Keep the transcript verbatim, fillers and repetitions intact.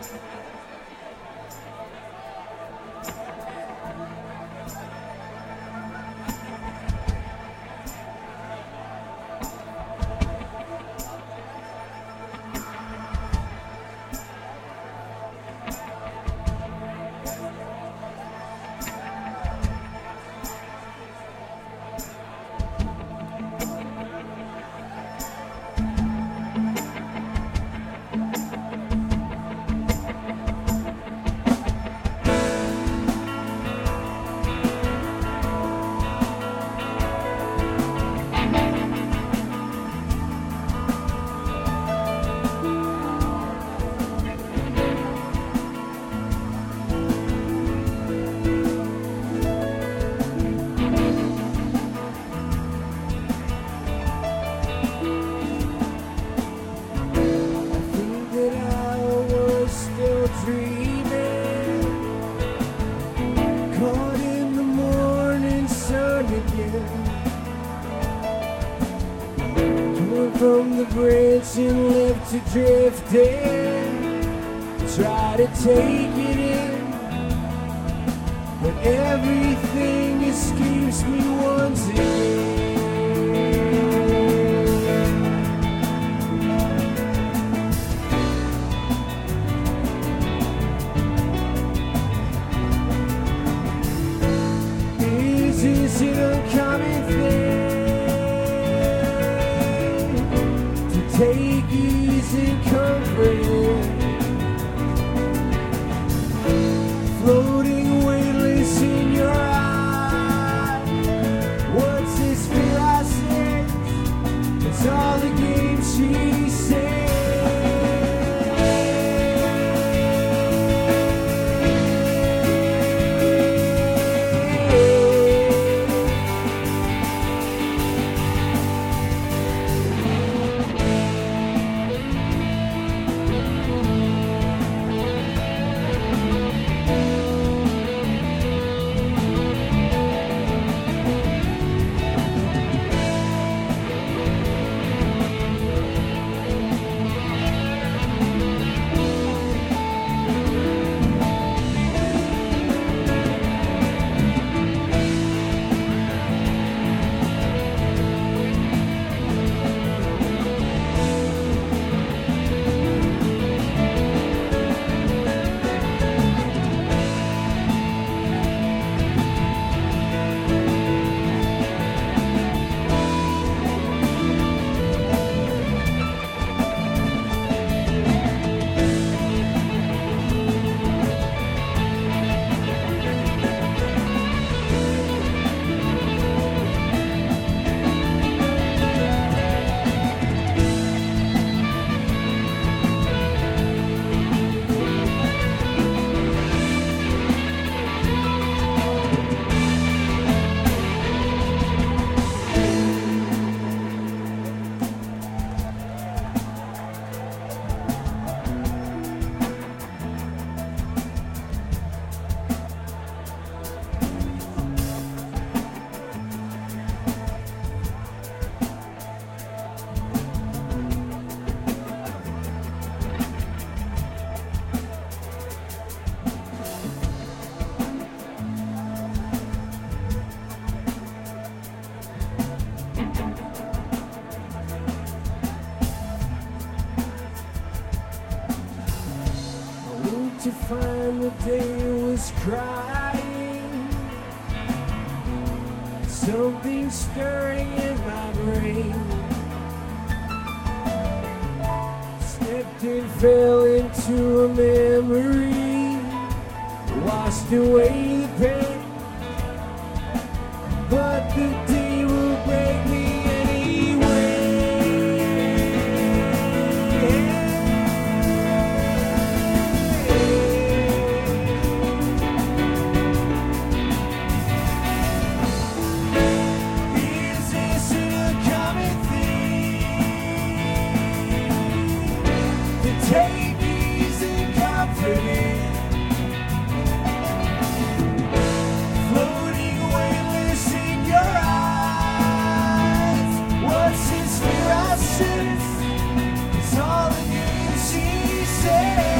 From the bridge and left to drifting, try to take it in, but everything escapes me once again. Is this an uncommon thing? Take easy comfort in, floating weightless in your eyes. What's this fear I sense? It's all the game she said. To find the day was crying, something stirring in my brain. Slipped and fell into a memory, washed away the pain, but the day will break me anyway. Take easy comfort in, floating weightless in your eyes. What's this fear I sense? It's all the game she said.